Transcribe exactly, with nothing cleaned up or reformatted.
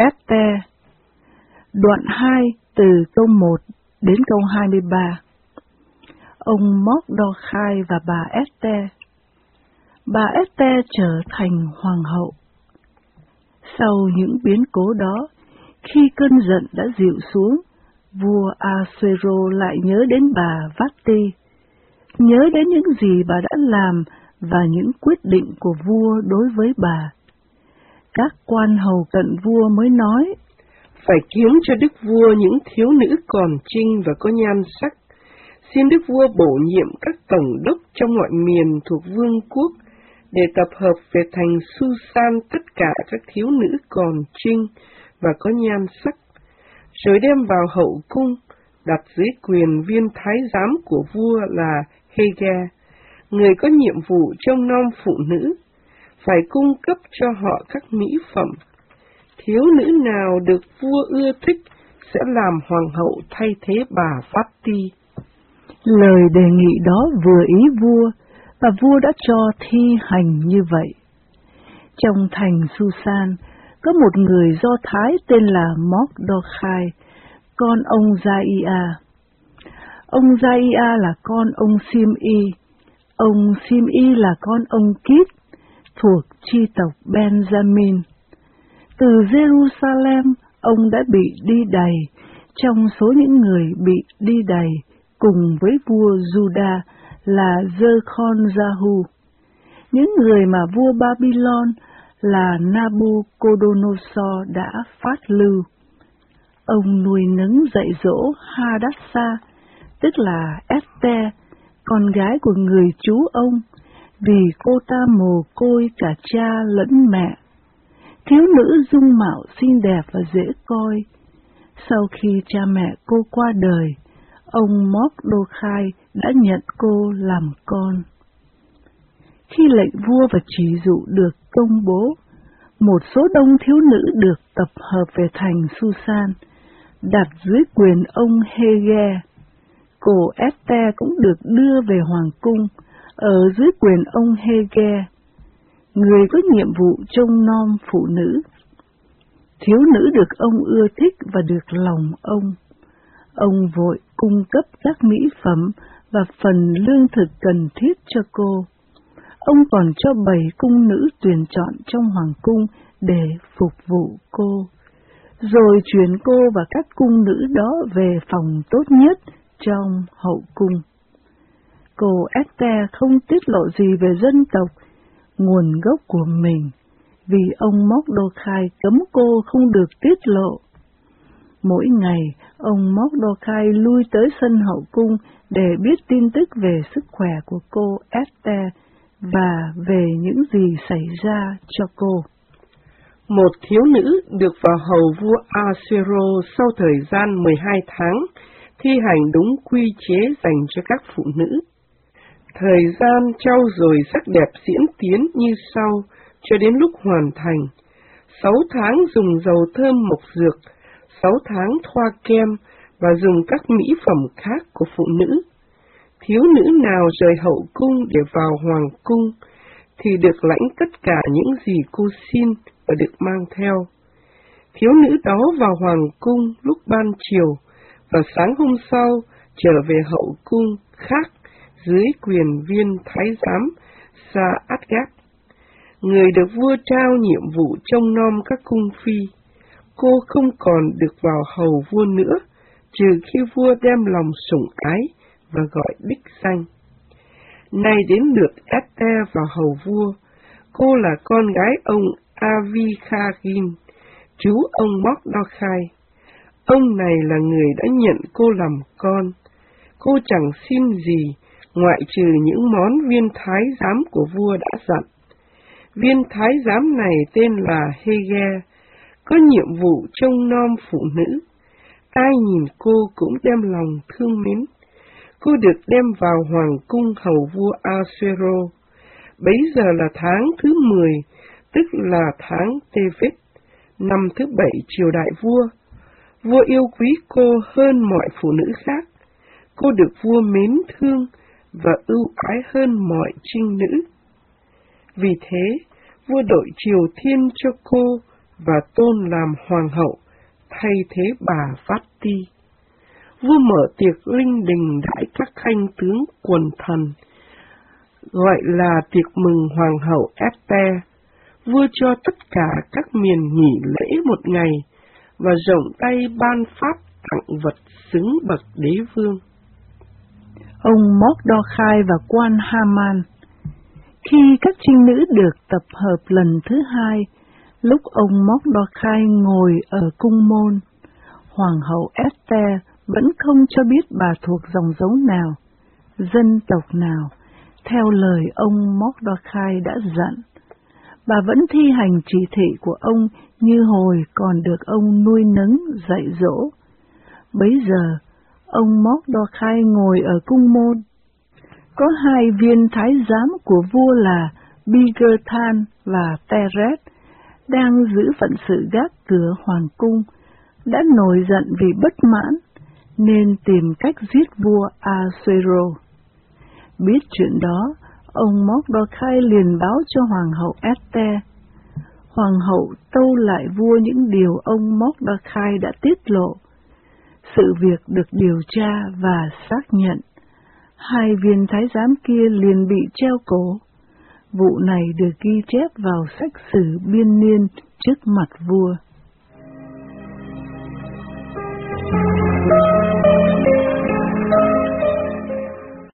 Esther. Đoạn hai từ câu một đến câu hai mươi ba. Ông Mordecai và bà Esther. Bà Esther trở thành hoàng hậu. Sau những biến cố đó, khi cơn giận đã dịu xuống, vua Ahasuero lại nhớ đến bà Vashti, nhớ đến những gì bà đã làm và những quyết định của vua đối với bà. Các quan hầu cận vua mới nói: phải kiếm cho đức vua những thiếu nữ còn trinh và có nhan sắc. Xin đức vua bổ nhiệm các tổng đốc trong mọi miền thuộc vương quốc để tập hợp về thành Susan tất cả các thiếu nữ còn trinh và có nhan sắc, rồi đem vào hậu cung, đặt dưới quyền viên thái giám của vua là Hege, người có nhiệm vụ trông nom phụ nữ, phải cung cấp cho họ các mỹ phẩm. Thiếu nữ nào được vua ưa thích sẽ làm hoàng hậu thay thế bà Vashti. Lời đề nghị đó vừa ý vua, và vua đã cho thi hành như vậy. Trong thành Susan, có một người Do Thái tên là Mordecai, con ông Giai-a. Ông Giai-a là con ông Sim-i, ông Sim-i là con ông Kít, thuộc chi tộc Benjamin. Từ Jerusalem, ông đã bị đi đày trong số những người bị đi đày cùng với vua Juda là Jehon-Jahu, những người mà vua Babylon là Nabucodonosor đã phát lưu. Ông nuôi nấng dạy dỗ Hadassah, tức là Esther, con gái của người chú ông, vì cô ta mồ côi cả cha lẫn mẹ. Thiếu nữ dung mạo xinh đẹp và dễ coi. Sau khi cha mẹ cô qua đời, ông Mordecai đã nhận cô làm con. Khi lệnh vua và chỉ dụ được công bố, một số đông thiếu nữ được tập hợp về thành Susan, đặt dưới quyền ông Hege. Cô Esther cũng được đưa về hoàng cung, ở dưới quyền ông Hege, người có nhiệm vụ trông nom phụ nữ. Thiếu nữ được ông ưa thích và được lòng ông. Ông vội cung cấp các mỹ phẩm và phần lương thực cần thiết cho cô. Ông còn cho bảy cung nữ tuyển chọn trong hoàng cung để phục vụ cô, rồi chuyển cô và các cung nữ đó về phòng tốt nhất trong hậu cung. Cô Esther không tiết lộ gì về dân tộc, nguồn gốc của mình, vì ông Mordecai cấm cô không được tiết lộ. Mỗi ngày, ông Mordecai lui tới sân hậu cung để biết tin tức về sức khỏe của cô Esther và về những gì xảy ra cho cô. Một thiếu nữ được vào hầu vua Ahasuero sau thời gian mười hai tháng, thi hành đúng quy chế dành cho các phụ nữ. Thời gian trau dồi sắc đẹp diễn tiến như sau cho đến lúc hoàn thành: sáu tháng dùng dầu thơm mộc dược, sáu tháng thoa kem và dùng các mỹ phẩm khác của phụ nữ. Thiếu nữ nào rời hậu cung để vào hoàng cung thì được lãnh tất cả những gì cô xin và được mang theo. Thiếu nữ đó vào hoàng cung lúc ban chiều và sáng hôm sau trở về hậu cung khác dưới quyền viên thái giám Sa-át-gát, người được vua trao nhiệm vụ trông nom các cung phi. Cô không còn được vào hầu vua nữa, trừ khi vua đem lòng sủng ái và gọi đích danh. Nay đến lượt Esther vào hầu vua. Cô là con gái ông Avikhagin, chú ông Mordecai. Ông này là người đã nhận cô làm con. Cô chẳng xin gì ngoại trừ những món viên thái giám của vua đã dặn. Viên thái giám này tên là Hege, có nhiệm vụ trông nom phụ nữ. Ai nhìn cô cũng đem lòng thương mến. Cô được đem vào hoàng cung hầu vua Ahasuero. Bấy giờ là tháng thứ mười, tức là tháng Tê-vết, năm thứ bảy triều đại vua. Vua yêu quý cô hơn mọi phụ nữ khác. Cô được vua mến thương và ưu ái hơn mọi trinh nữ. Vì thế, vua đội triều thiên cho cô và tôn làm hoàng hậu thay thế bà Vashti. Vua mở tiệc linh đình đãi các khanh tướng quần thần, gọi là tiệc mừng hoàng hậu Esther. Vua cho tất cả các miền nghỉ lễ một ngày và rộng tay ban pháp tặng vật xứng bậc đế vương. Ông Mordecai và quan Haman. Khi các trinh nữ được tập hợp lần thứ hai, lúc ông Mordecai ngồi ở cung môn, hoàng hậu Esther vẫn không cho biết bà thuộc dòng giống nào, dân tộc nào, theo lời ông Mordecai đã dặn. Bà vẫn thi hành chỉ thị của ông như hồi còn được ông nuôi nấng dạy dỗ. Bấy giờ, ông Mordecai ngồi ở cung môn. Có hai viên thái giám của vua là Bigthan và Teresh đang giữ phận sự gác cửa hoàng cung, đã nổi giận vì bất mãn, nên tìm cách giết vua Ahasuerus. Biết chuyện đó, ông Mordecai liền báo cho hoàng hậu Esther. Hoàng hậu tâu lại vua những điều ông Mordecai đã tiết lộ. Sự việc được điều tra và xác nhận. Hai viên thái giám kia liền bị treo cổ. Vụ này được ghi chép vào sách sử biên niên trước mặt vua.